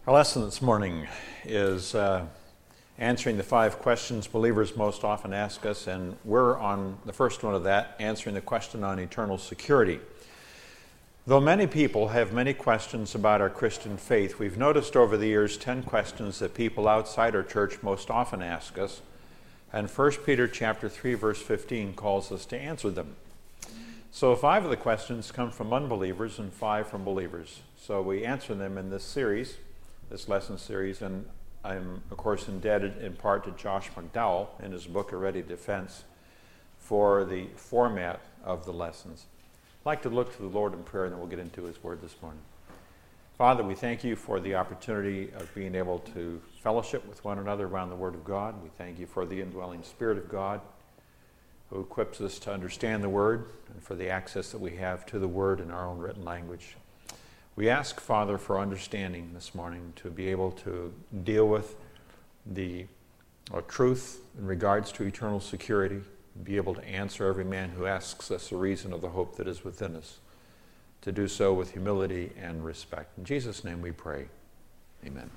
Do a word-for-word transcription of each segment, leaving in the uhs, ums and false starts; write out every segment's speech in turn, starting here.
Our lesson this morning is uh, answering the five questions believers most often ask us, and we're on the first one of that, answering the question on eternal security. Though many people have many questions about our Christian faith, we've noticed over the years ten questions that people outside our church most often ask us, and First Peter chapter three, verse fifteen calls us to answer them. So five of the questions come from unbelievers and five from believers. So we answer them in this series, this lesson series, and I'm, of course, indebted in part to Josh McDowell in his book, A Ready Defense, for the format of the lessons. I'd like to look to the Lord in prayer, and then we'll get into His Word this morning. Father, we thank You for the opportunity of being able to fellowship with one another around the Word of God. We thank You for the indwelling Spirit of God who equips us to understand the Word and for the access that we have to the Word in our own written language. We ask, Father, for understanding this morning to be able to deal with the uh, truth in regards to eternal security, be able to answer every man who asks us the reason of the hope that is within us, to do so with humility and respect. In Jesus' name we pray. Amen.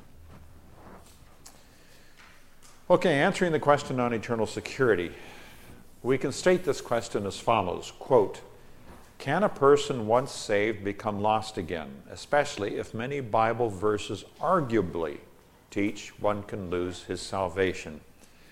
Okay, answering the question on eternal security. We can state this question as follows, quote, "Can a person once saved become lost again, especially if many Bible verses arguably teach one can lose his salvation?"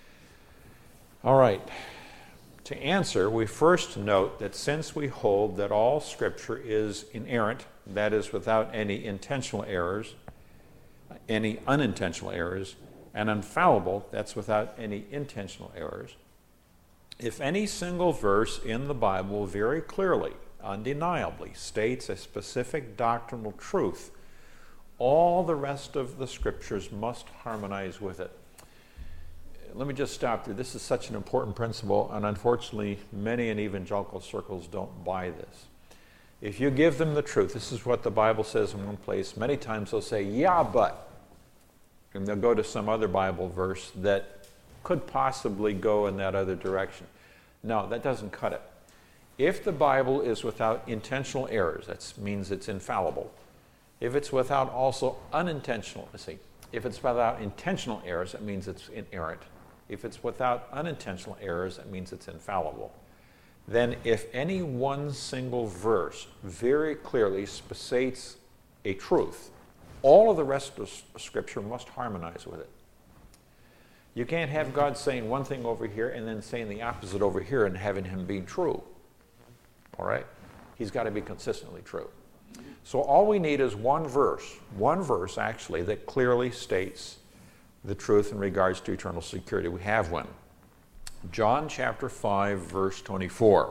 All right. To answer, we first note that since we hold that all Scripture is inerrant, that is, without any intentional errors, any unintentional errors, and infallible, that's without any intentional errors, if any single verse in the Bible very clearly, undeniably states a specific doctrinal truth, all the rest of the Scriptures must harmonize with it. Let me just stop there. This is such an important principle, and unfortunately, many in evangelical circles don't buy this. If you give them the truth, this is what the Bible says in one place. Many times they'll say, "Yeah, but," and they'll go to some other Bible verse that could possibly go in that other direction. No, that doesn't cut it. If the Bible is without intentional errors, that means it's infallible. If it's without also unintentional, let's see, if it's without intentional errors, that means it's inerrant. If it's without unintentional errors, that means it's infallible. Then if any one single verse very clearly states a truth, all of the rest of Scripture must harmonize with it. You can't have God saying one thing over here and then saying the opposite over here and having Him be true. All right? He's got to be consistently true. So all we need is one verse, one verse actually, that clearly states the truth in regards to eternal security. We have one. John chapter five, verse twenty-four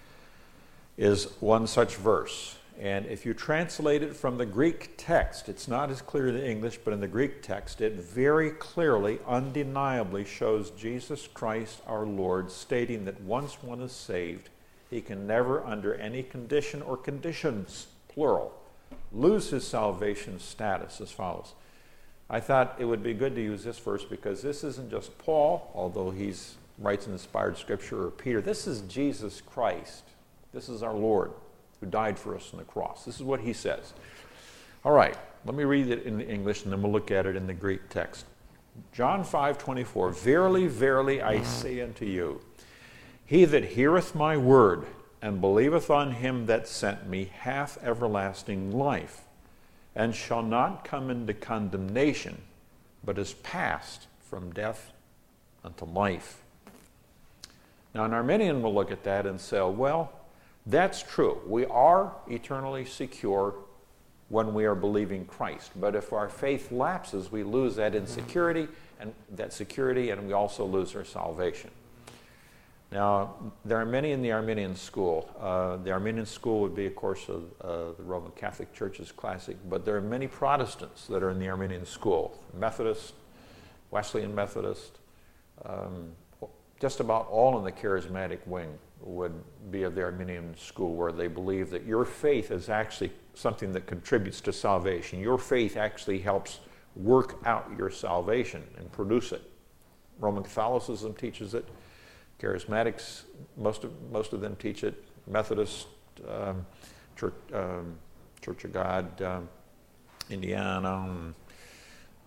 is one such verse. And if you translate it from the Greek text, it's not as clear in the English, but in the Greek text, it very clearly, undeniably shows Jesus Christ our Lord stating that once one is saved, he can never, under any condition or conditions, plural, lose his salvation status as follows. I thought it would be good to use this verse because this isn't just Paul, although he writes an inspired scripture, or Peter. This is Jesus Christ. This is our Lord who died for us on the cross. This is what he says. All right, let me read it in the English and then we'll look at it in the Greek text. John five twenty-four, "Verily, verily, I say unto you, he that heareth my word and believeth on him that sent me hath everlasting life, and shall not come into condemnation, but is passed from death unto life." Now, an Arminian will look at that and say, well, that's true. We are eternally secure when we are believing Christ. But if our faith lapses, we lose that insecurity and that security, and we also lose our salvation. Now, there are many in the Arminian school. Uh, the Arminian school would be, of course, uh, uh, the Roman Catholic Church's classic, but there are many Protestants that are in the Arminian school. Methodist, Wesleyan Methodist, um, just about all in the charismatic wing would be of the Arminian school, where they believe that your faith is actually something that contributes to salvation. Your faith actually helps work out your salvation and produce it. Roman Catholicism teaches it. Charismatics, most of most of them teach it. Methodist, um, Church, um, Church of God, um, Indiana,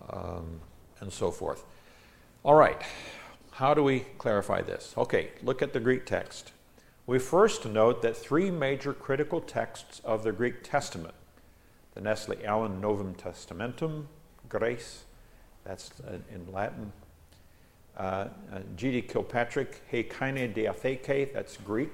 um, and so forth. All right, how do we clarify this? Okay, look at the Greek text. We first note that three major critical texts of the Greek Testament, the Nestle Aland Novum Testamentum, Grace, that's uh, in Latin, uh, uh, G D Kilpatrick, He Kaine Diatheke, that's Greek,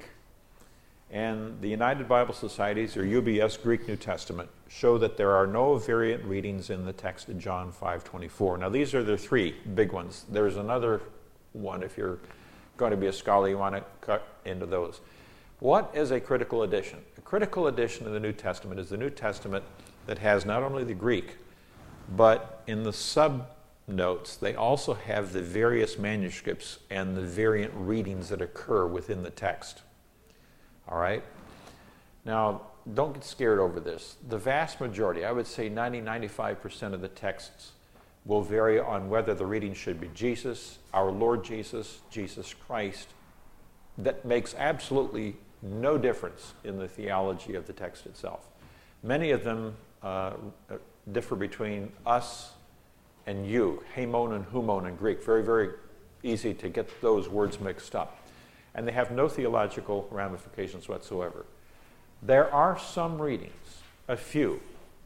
and the United Bible Societies, or U B S Greek New Testament, show that there are no variant readings in the text of John five twenty-four. Now these are the three big ones. There's another one, if you're going to be a scholar, you want to cut into those. What is a critical edition? A critical edition of the New Testament is the New Testament that has not only the Greek, but in the subnotes, they also have the various manuscripts and the variant readings that occur within the text. All right? Now, don't get scared over this. The vast majority, I would say ninety, ninety-five percent of the texts will vary on whether the reading should be Jesus, our Lord Jesus, Jesus Christ. That makes absolutely no difference in the theology of the text itself. Many of them uh, differ between us and you, hemon and humon in Greek. Very, very easy to get those words mixed up. And they have no theological ramifications whatsoever. There are some readings, a few,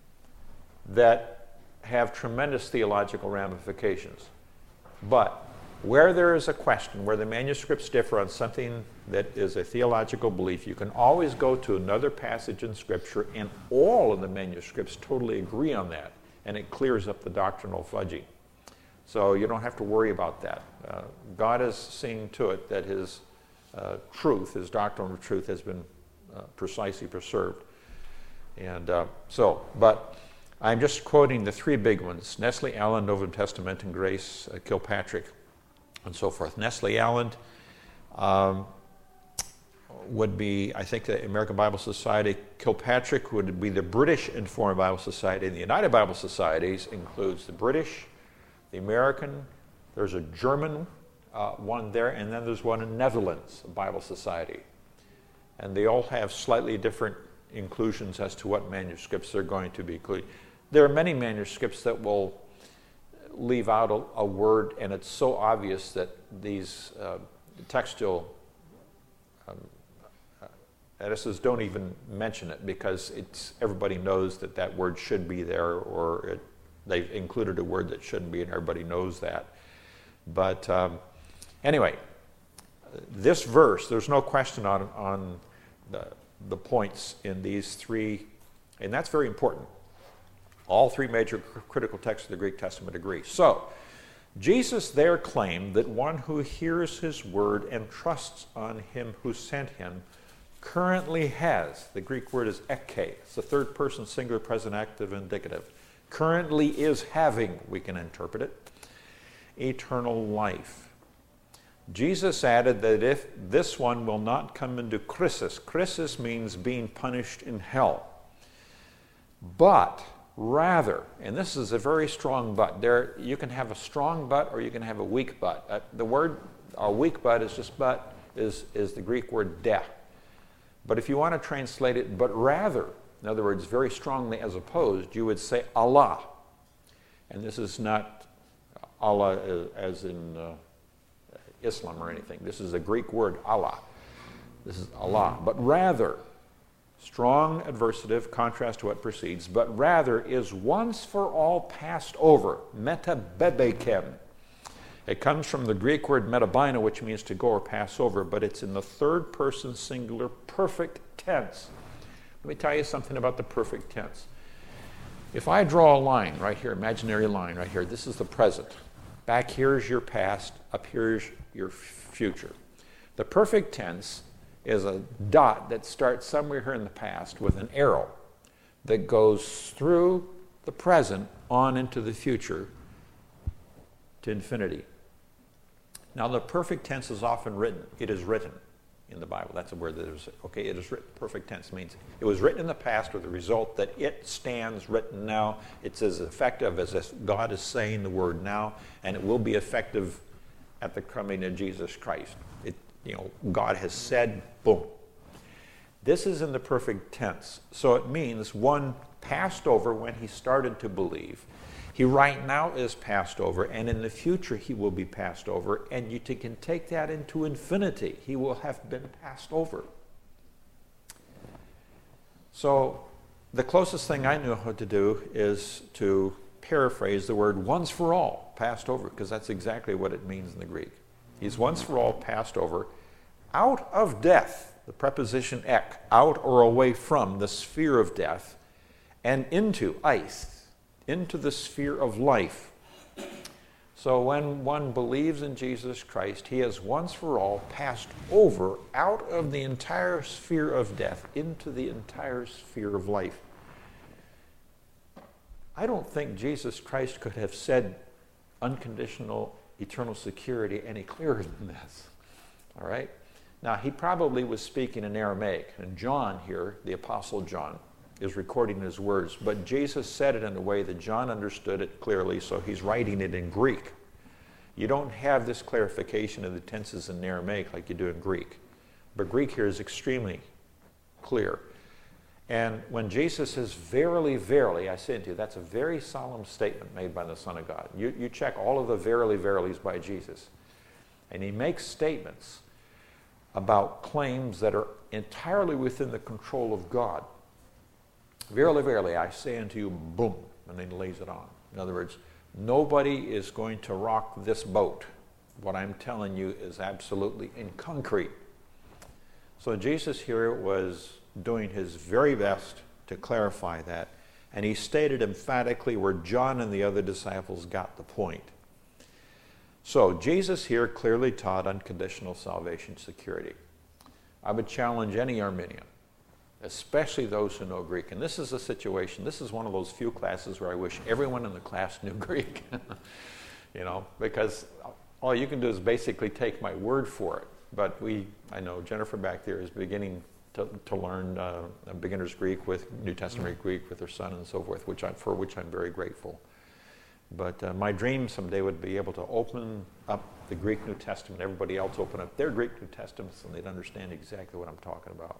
that have tremendous theological ramifications. But where there is a question, where the manuscripts differ on something that is a theological belief, you can always go to another passage in Scripture, and all of the manuscripts totally agree on that, and it clears up the doctrinal fudging. So you don't have to worry about that. Uh, God is seeing to it that his uh, truth, his doctrinal truth, has been uh, precisely preserved. And uh, so, but I'm just quoting the three big ones, Nestle Aland, Novum Testamentum, Grace, uh, Kilpatrick, and so forth. Nestle Aland um, would be, I think, the American Bible Society. Kilpatrick would be the British Informed Bible Society. And the United Bible Societies includes the British, the American, there's a German uh, one there, and then there's one in Netherlands, Bible Society. And they all have slightly different inclusions as to what manuscripts they're going to be including. There are many manuscripts that will leave out a, a word, and it's so obvious that these uh, textual um, uh, editors don't even mention it, because it's, everybody knows that that word should be there, or it, they've included a word that shouldn't be, and everybody knows that. But um, anyway, this verse, there's no question on, on the, the points in these three, and that's very important. All three major critical texts of the Greek Testament agree. So, Jesus there claimed that one who hears his word and trusts on him who sent him currently has, the Greek word is eke, it's the third person singular present active indicative, currently is having, we can interpret it, eternal life. Jesus added that if this one will not come into krisis, krisis means being punished in hell, but rather, and this is a very strong but, there you can have a strong but or you can have a weak but. Uh, the word, a weak but is just but, is, is the Greek word de. But if you want to translate it, but rather, in other words, very strongly as opposed, you would say Allah. And this is not Allah as in uh, Islam or anything. This is a Greek word, Allah. This is Allah. But rather, strong adversative, contrast to what precedes, but rather is once for all passed over, metabebekem. It comes from the Greek word metabina, which means to go or pass over, but it's in the third person singular perfect tense. Let me tell you something about the perfect tense. If I draw a line right here, imaginary line right here, this is the present. Back here is your past, up here is your future. The perfect tense is a dot that starts somewhere here in the past with an arrow that goes through the present on into the future to infinity. Now, the perfect tense is often written. It is written in the Bible. That's a word that is, okay, it is written. Perfect tense means it was written in the past with the result that it stands written now. It's as effective as if God is saying the word now, and it will be effective at the coming of Jesus Christ. It, you know, God has said, boom. This is in the perfect tense. So it means one passed over when he started to believe, He right now is passed over, and in the future he will be passed over, and you t- can take that into infinity. He will have been passed over. So the closest thing I know how to do is to paraphrase the word once for all, passed over, because that's exactly what it means in the Greek. He's once for all passed over out of death, the preposition ek, out or away from the sphere of death, and into, eis, into the sphere of life. So when one believes in Jesus Christ, he has once for all passed over out of the entire sphere of death into the entire sphere of life. I don't think Jesus Christ could have said unconditional eternal security any clearer than this. All right? Now, he probably was speaking in Aramaic, and John here, the Apostle John, is recording his words, but Jesus said it in a way that John understood it clearly, so he's writing it in Greek. You don't have this clarification of the tenses in Aramaic like you do in Greek, but Greek here is extremely clear. And when Jesus says, verily, verily, I say unto you, that's a very solemn statement made by the Son of God. You, you check all of the verily, verilies by Jesus. And he makes statements about claims that are entirely within the control of God. Verily, verily, I say unto you, boom, and then he lays it on. In other words, nobody is going to rock this boat. What I'm telling you is absolutely in concrete. So Jesus here was doing his very best to clarify that, and he stated emphatically where John and the other disciples got the point. So Jesus here clearly taught unconditional salvation security. I would challenge any Arminian, especially those who know Greek, and this is a situation, this is one of those few classes where I wish everyone in the class knew Greek, you know, because all you can do is basically take my word for it. But we, I know Jennifer back there is beginning to, to learn uh, beginner's Greek with New Testament mm-hmm. Greek with her son and so forth, which I, for which I'm very grateful. But uh, my dream someday would be able to open up the Greek New Testament, everybody else open up their Greek New Testaments, and they'd understand exactly what I'm talking about.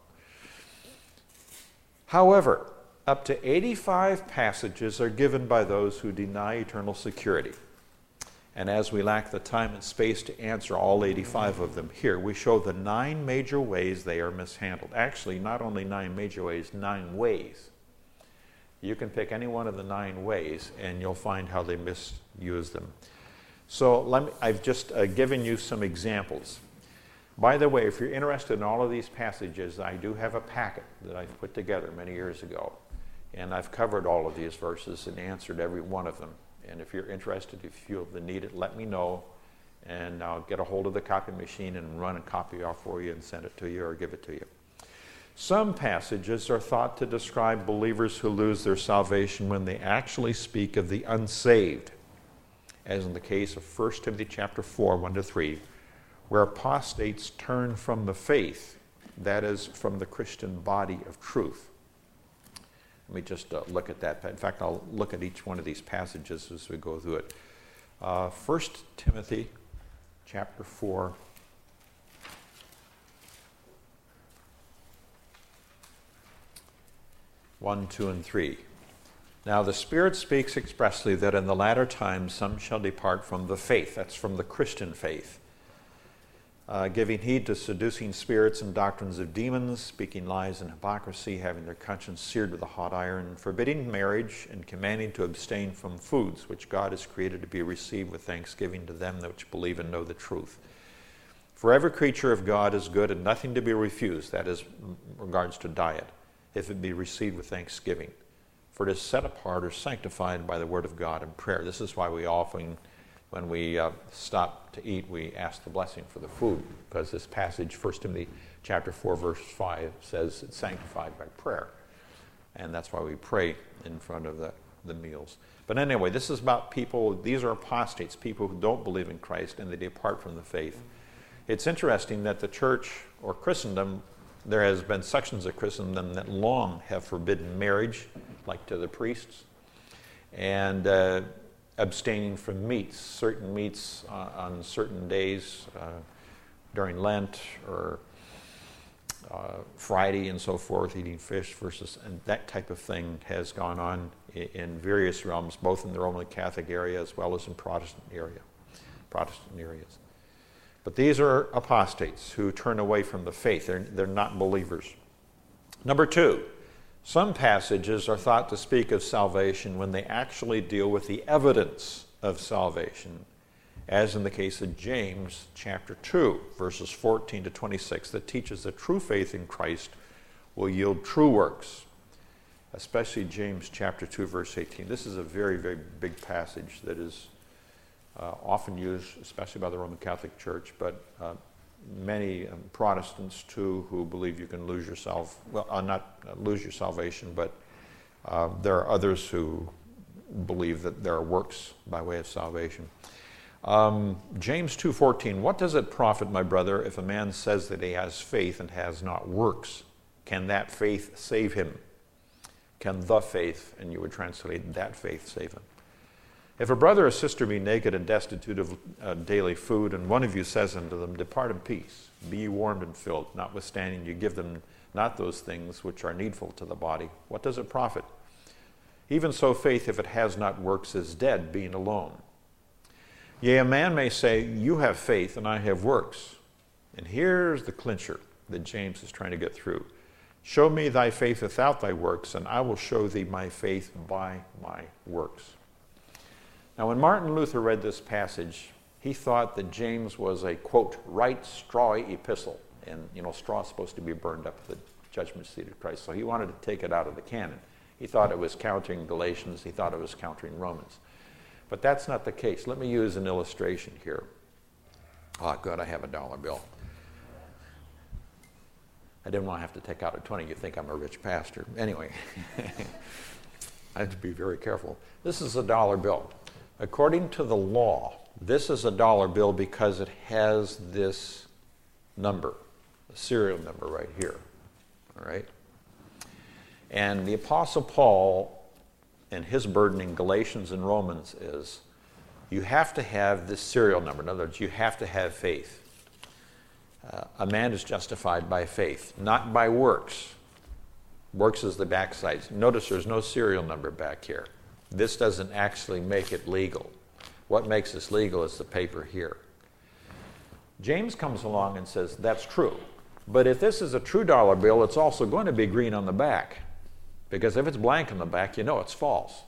However, up to eighty-five passages are given by those who deny eternal security. And as we lack the time and space to answer all eighty-five of them here, we show the nine major ways they are mishandled. Actually, not only nine major ways, nine ways. You can pick any one of the nine ways, and you'll find how they misuse them. So let me, I've just uh, given you some examples. By the way, if you're interested in all of these passages, I do have a packet that I've put together many years ago. And I've covered all of these verses and answered every one of them. And if you're interested, if you feel the need it, let me know. And I'll get a hold of the copy machine and run a copy off for you and send it to you or give it to you. Some passages are thought to describe believers who lose their salvation when they actually speak of the unsaved, as in the case of First Timothy chapter four, one to three, where apostates turn from the faith, that is, from the Christian body of truth. Let me just uh, look at that. In fact, I'll look at each one of these passages as we go through it. Uh, First Timothy chapter four. one, two, and three. Now the Spirit speaks expressly that in the latter times some shall depart from the faith. That's from the Christian faith. Uh, giving heed to seducing spirits and doctrines of demons, speaking lies and hypocrisy, having their conscience seared with a hot iron, forbidding marriage, and commanding to abstain from foods which God has created to be received with thanksgiving to them which believe and know the truth. For every creature of God is good and nothing to be refused, that is, in regards to diet, if it be received with thanksgiving. For it is set apart or sanctified by the word of God and prayer. This is why we often, when we uh, stop to eat, we ask the blessing for the food, because this passage, First Timothy chapter four, verse five, says it's sanctified by prayer. And that's why we pray in front of the, the meals. But anyway, this is about people, these are apostates, people who don't believe in Christ and they depart from the faith. It's interesting that the church or Christendom, there has been sections of Christendom that long have forbidden marriage, like to the priests, and uh, abstaining from meats, certain meats uh, on certain days uh, during Lent or uh, Friday and so forth, eating fish versus, and that type of thing has gone on in various realms, both in the Roman Catholic area as well as in Protestant area, Protestant areas. But these are apostates who turn away from the faith. They're, they're not believers. Number two, some passages are thought to speak of salvation when they actually deal with the evidence of salvation, as in the case of James chapter two, verses fourteen to twenty-six, that teaches that true faith in Christ will yield true works, especially James chapter two, verse eighteen. This is a very, very big passage that is uh, often used, especially by the Roman Catholic Church, but uh, many um, Protestants too who believe you can lose yourself, well, uh, not uh, lose your salvation, but uh, there are others who believe that there are works by way of salvation. Um, James two fourteen, what does it profit, my brother, if a man says that he has faith and has not works? Can that faith save him? Can the faith, and you would translate that faith, save him? If a brother or sister be naked and destitute of uh, daily food, and one of you says unto them, depart in peace, be ye warmed and filled, notwithstanding you give them not those things which are needful to the body, what does it profit? Even so faith, if it has not works, is dead, being alone. Yea, a man may say, you have faith and I have works. And here's the clincher that James is trying to get through. Show me thy faith without thy works, and I will show thee my faith by my works. Now, when Martin Luther read this passage, he thought that James was a, quote, right strawy epistle. And, you know, straw is supposed to be burned up at the judgment seat of Christ. So he wanted to take it out of the canon. He thought it was countering Galatians. He thought it was countering Romans. But that's not the case. Let me use an illustration here. Oh, good, I have a dollar bill. I didn't want to have to take out a twenty. You think I'm a rich pastor. Anyway, I have to be very careful. This is a dollar bill. According to the law, this is a dollar bill because it has this number, a serial number right here. All right? And the Apostle Paul, and his burden in Galatians and Romans is, you have to have this serial number. In other words, you have to have faith. Uh, a man is justified by faith, not by works. Works is the backside. Notice there's no serial number back here. This doesn't actually make it legal. What makes this legal is the paper here. James comes along and says, that's true. But if this is a true dollar bill, it's also going to be green on the back. Because if it's blank on the back, you know it's false.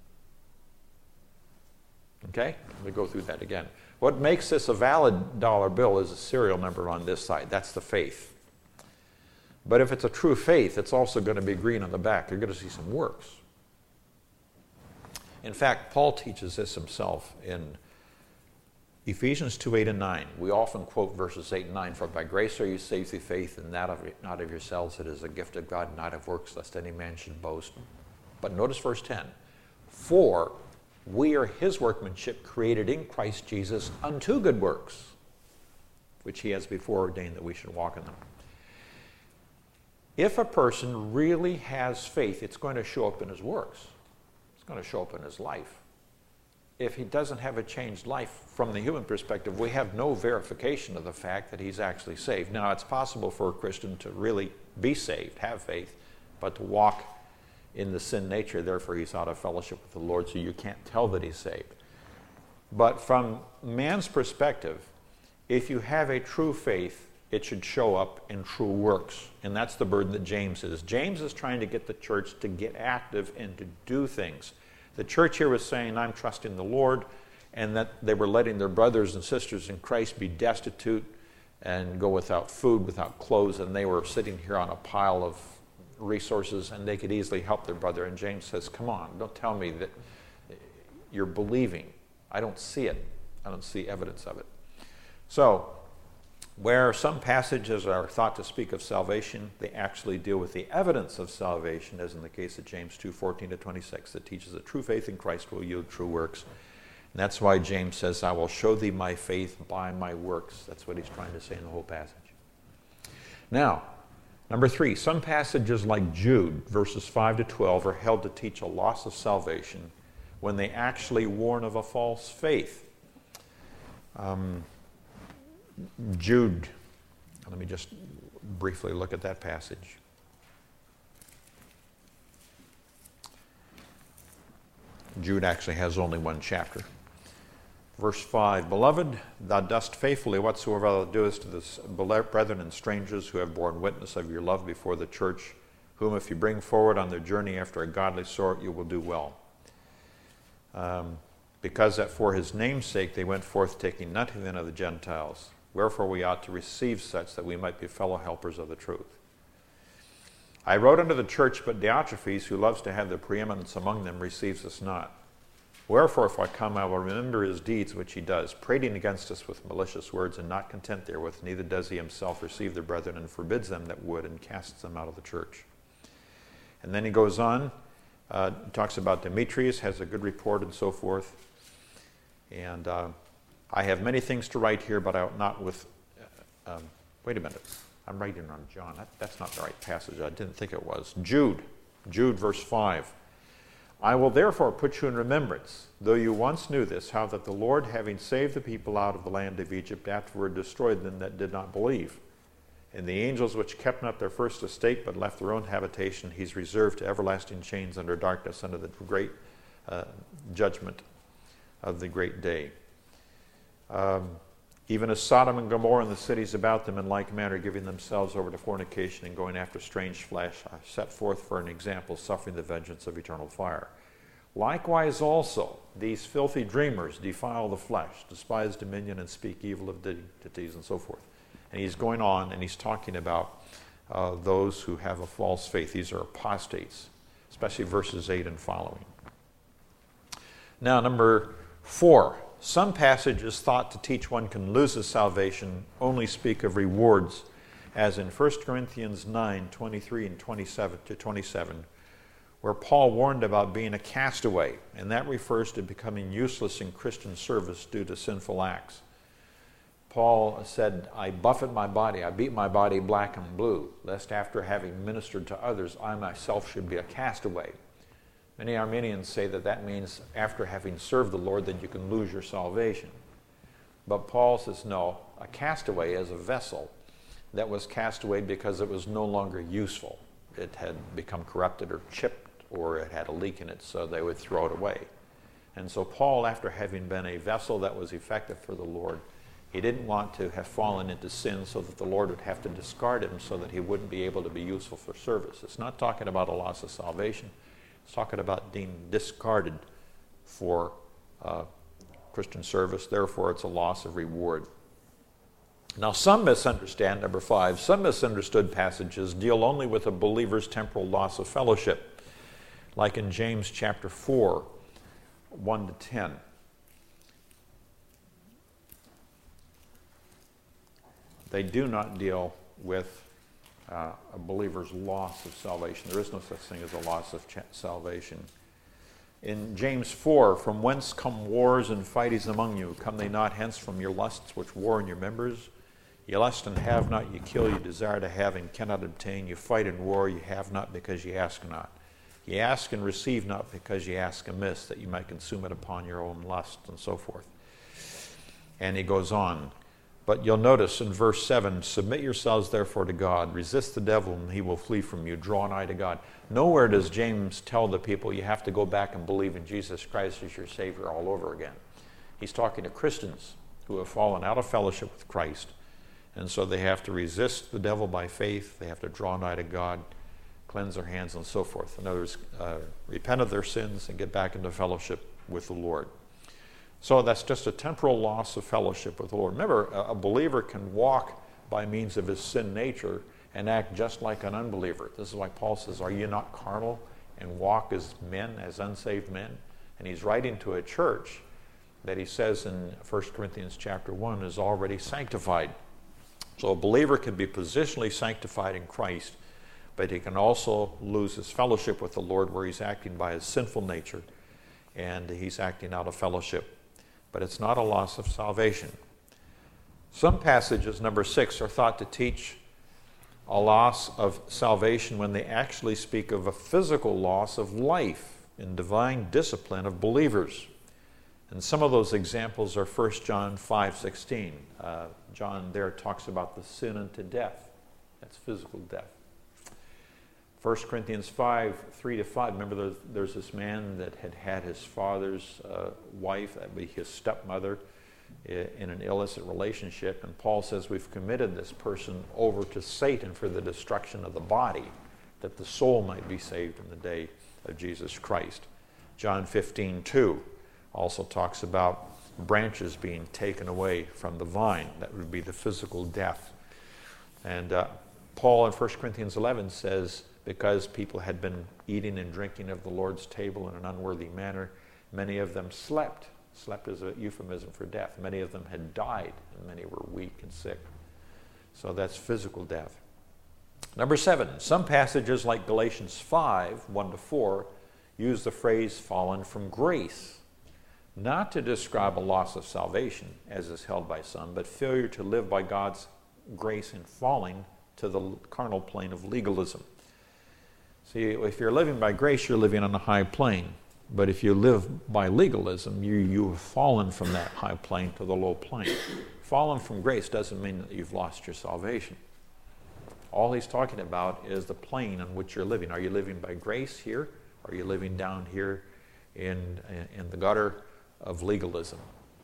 Okay? Let me go through that again. What makes this a valid dollar bill is a serial number on this side. That's the faith. But if it's a true faith, it's also going to be green on the back. You're going to see some works. In fact, Paul teaches this himself in Ephesians two, eight, and nine. We often quote verses eight and nine. For by grace are you saved through faith, and that of, not of yourselves. It is a gift of God, not of works, lest any man should boast. But notice verse ten. For we are his workmanship, created in Christ Jesus unto good works, which he has before ordained that we should walk in them. If a person really has faith, it's going to show up in his works. It's going to show up in his life. If he doesn't have a changed life, from the human perspective, we have no verification of the fact that he's actually saved. Now, it's possible for a Christian to really be saved, have faith, but to walk in the sin nature, therefore he's out of fellowship with the Lord, so you can't tell that he's saved. But from man's perspective, if you have a true faith, it should show up in true works. And that's the burden that James is. James is trying to get the church to get active and to do things. The church here was saying, I'm trusting the Lord, and that they were letting their brothers and sisters in Christ be destitute and go without food, without clothes, and they were sitting here on a pile of resources, and they could easily help their brother. And James says, come on, don't tell me that you're believing. I don't see it. I don't see evidence of it. So, where some passages are thought to speak of salvation, they actually deal with the evidence of salvation, as in the case of James two, fourteen to twenty-six, that teaches that true faith in Christ will yield true works. And that's why James says, I will show thee my faith by my works. That's what he's trying to say in the whole passage. Now, number three, some passages like Jude, verses five to twelve, are held to teach a loss of salvation when they actually warn of a false faith. Um, Jude, let me just briefly look at that passage. Jude actually has only one chapter. Verse five, Beloved, thou dost faithfully whatsoever thou doest to the brethren and strangers who have borne witness of your love before the church, whom if you bring forward on their journey after a godly sort, you will do well. Um, because that for his name's sake they went forth taking nothing then of the Gentiles. Wherefore we ought to receive such, that we might be fellow helpers of the truth. I wrote unto the church, but Diotrephes, who loves to have the preeminence among them, receives us not. Wherefore, if I come, I will remember his deeds which he does, prating against us with malicious words, and not content therewith, neither does he himself receive the brethren, and forbids them that would, and casts them out of the church. And then he goes on, uh, talks about Demetrius, has a good report, and so forth. And uh, I have many things to write here, but I ought not with... Uh, um, wait a minute. I'm writing on John. That, that's not the right passage. I didn't think it was. Jude. Jude, verse five. I will therefore put you in remembrance, though you once knew this, how that the Lord, having saved the people out of the land of Egypt, afterward destroyed them that did not believe. And the angels which kept not their first estate, but left their own habitation, he's reserved to everlasting chains under darkness, under the great uh, judgment of the great day. Um, even as Sodom and Gomorrah and the cities about them in like manner, giving themselves over to fornication and going after strange flesh, are set forth for an example, suffering the vengeance of eternal fire. Likewise also, these filthy dreamers defile the flesh, despise dominion, and speak evil of deities, and so forth. And he's going on, and he's talking about uh, those who have a false faith. These are apostates, especially verses eight and following. Now, number four. Some passages thought to teach one can lose his salvation only speak of rewards, as in First Corinthians nine, twenty-three and twenty-seven to twenty-seven, where Paul warned about being a castaway, and that refers to becoming useless in Christian service due to sinful acts. Paul said, I buffet my body, I beat my body black and blue, lest after having ministered to others, I myself should be a castaway. Many Arminians say that that means after having served the Lord, that you can lose your salvation. But Paul says, no, a castaway is a vessel that was cast away because it was no longer useful. It had become corrupted or chipped, or it had a leak in it, so they would throw it away. And so Paul, after having been a vessel that was effective for the Lord, he didn't want to have fallen into sin so that the Lord would have to discard him so that he wouldn't be able to be useful for service. It's not talking about a loss of salvation. It's talking about being discarded for uh, Christian service. Therefore, it's a loss of reward. Now, some misunderstand, number five, some misunderstood passages deal only with a believer's temporal loss of fellowship, like in James chapter four, one to ten. They do not deal with uh, a believer's loss of salvation. There is no such thing as a loss of ch- salvation. In James four, from whence come wars and fightings among you? Come they not hence from your lusts which war in your members? You lust and have not, you kill, you desire to have and cannot obtain, you fight and war, you have not because you ask not. You ask and receive not because you ask amiss, that you might consume it upon your own lust, and so forth. And he goes on. But you'll notice in verse seven, submit yourselves therefore to God, resist the devil and he will flee from you, draw nigh to God. Nowhere does James tell the people you have to go back and believe in Jesus Christ as your Savior all over again. He's talking to Christians who have fallen out of fellowship with Christ. And so they have to resist the devil by faith, they have to draw nigh to God, cleanse their hands, and so forth. In other words, uh, repent of their sins and get back into fellowship with the Lord. So that's just a temporal loss of fellowship with the Lord. Remember, a believer can walk by means of his sin nature and act just like an unbeliever. This is why Paul says, are you not carnal and walk as men, as unsaved men? And he's writing to a church that he says in First Corinthians chapter one is already sanctified. So a believer can be positionally sanctified in Christ, but he can also lose his fellowship with the Lord where he's acting by his sinful nature and he's acting out of fellowship. But it's not a loss of salvation. Some passages, number six, are thought to teach a loss of salvation when they actually speak of a physical loss of life in divine discipline of believers. And some of those examples are First John five sixteen. Uh, John there talks about the sin unto death. That's physical death. First Corinthians five, three to five, remember there's, there's this man that had had his father's uh, wife, that would be his stepmother, in an illicit relationship, and Paul says we've committed this person over to Satan for the destruction of the body, that the soul might be saved in the day of Jesus Christ. John fifteen, two also talks about branches being taken away from the vine. That would be the physical death. And uh, Paul in First Corinthians eleven says, because people had been eating and drinking of the Lord's table in an unworthy manner, many of them slept. Slept is a euphemism for death. Many of them had died, and many were weak and sick. So that's physical death. Number seven, some passages like Galatians five, one to four, use the phrase fallen from grace, not to describe a loss of salvation, as is held by some, but failure to live by God's grace in falling to the carnal plane of legalism. See, if you're living by grace, you're living on a high plane. But if you live by legalism, you, you have fallen from that high plane to the low plane. Fallen from grace doesn't mean that you've lost your salvation. All he's talking about is the plane on which you're living. Are you living by grace here? Or are you living down here in, in the gutter of legalism?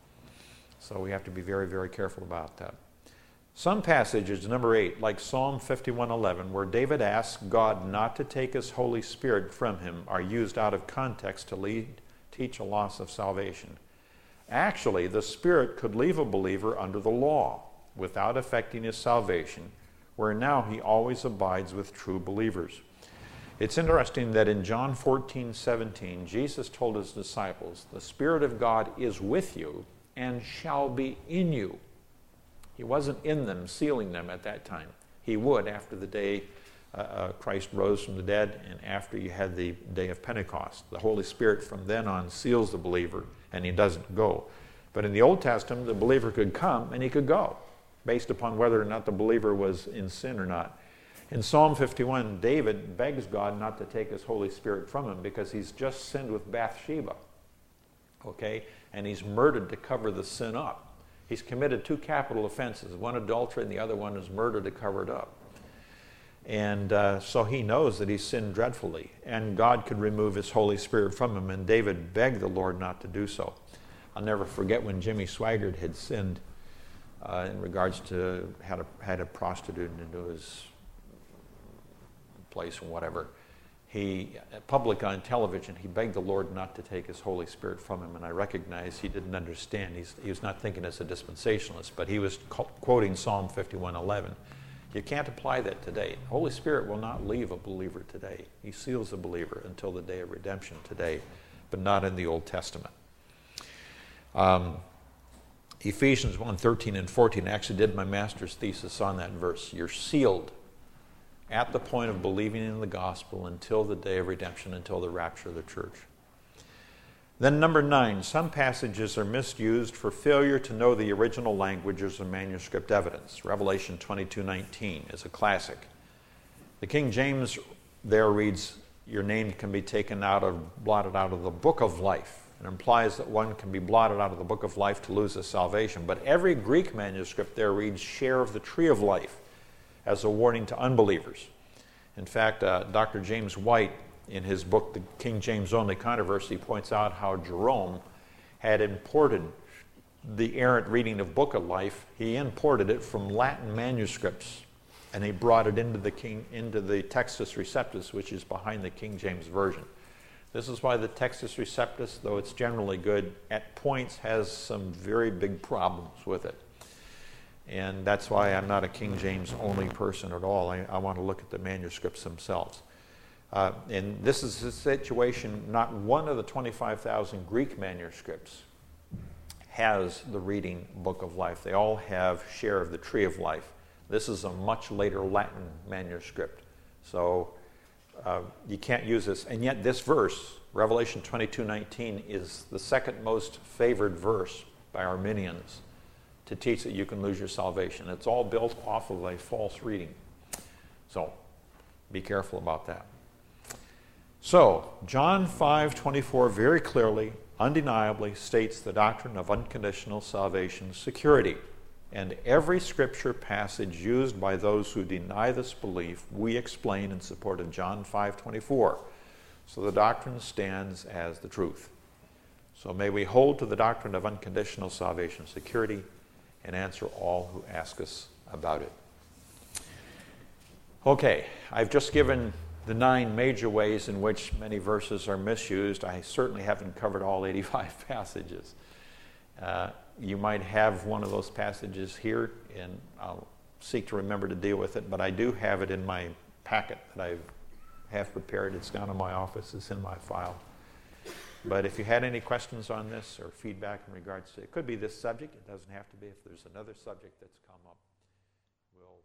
So we have to be very, very careful about that. Some passages, number eight, like Psalm fifty-one eleven, where David asks God not to take his Holy Spirit from him, are used out of context to lead, teach a loss of salvation. Actually, the Spirit could leave a believer under the law without affecting his salvation, where now he always abides with true believers. It's interesting that in John fourteen seventeen, Jesus told his disciples, the Spirit of God is with you and shall be in you. He wasn't in them, sealing them at that time. He would after the day uh, uh, Christ rose from the dead and after you had the day of Pentecost. The Holy Spirit from then on seals the believer and he doesn't go. But in the Old Testament, the believer could come and he could go, based upon whether or not the believer was in sin or not. In Psalm fifty-one, David begs God not to take his Holy Spirit from him because he's just sinned with Bathsheba, okay? And he's murdered to cover the sin up. He's committed two capital offenses, one adultery and the other one is murder to cover it up. And uh, so he knows that he's sinned dreadfully, and God could remove his Holy Spirit from him, and David begged the Lord not to do so. I'll never forget when Jimmy Swaggart had sinned uh, in regards to had a, had a prostitute into his place or whatever. He, public on television, he begged the Lord not to take his Holy Spirit from him, and I recognize he didn't understand. He's, he was not thinking as a dispensationalist, but he was quoting Psalm fifty-one eleven. You can't apply that today. The Holy Spirit will not leave a believer today. He seals a believer until the day of redemption today, but not in the Old Testament. Um, Ephesians one, thirteen and fourteen, I actually did my master's thesis on that verse. You're sealed at the point of believing in the gospel until the day of redemption, until the rapture of the church. Then number nine, some passages are misused for failure to know the original languages of manuscript evidence. Revelation twenty-two nineteen is a classic. The King James there reads, your name can be taken out of, blotted out of the book of life. It implies that one can be blotted out of the book of life to lose his salvation. But every Greek manuscript there reads share of the tree of life, as a warning to unbelievers. In fact, uh, Doctor James White, in his book, The King James Only Controversy, points out how Jerome had imported the errant reading of Book of Life. He imported it from Latin manuscripts, and he brought it into the King, into the Textus Receptus, which is behind the King James Version. This is why the Textus Receptus, though it's generally good, at points has some very big problems with it. And that's why I'm not a King James only person at all. I, I want to look at the manuscripts themselves. Uh, and this is a situation, not one of the twenty-five thousand Greek manuscripts has the reading Book of Life. They all have share of the tree of life. This is a much later Latin manuscript. So uh, you can't use this. And yet this verse, Revelation twenty-two nineteen, is the second most favored verse by Arminians to teach that you can lose your salvation. It's all built off of a false reading. So be careful about that. So John five twenty-four very clearly, undeniably states the doctrine of unconditional salvation security. and every scripture passage used by those who deny this belief, we explain in support of John five twenty-four. So the doctrine stands as the truth. So may we hold to the doctrine of unconditional salvation security and answer all who ask us about it. Okay, I've just given the nine major ways in which many verses are misused. I certainly haven't covered all eighty-five passages. Uh, you might have one of those passages here, and I'll seek to remember to deal with it, but I do have it in my packet that I have prepared. It's down in my office. It's in my file. But if you had any questions on this or feedback in regards to it, it could be this subject. It doesn't have to be. If there's another subject that's come up, we'll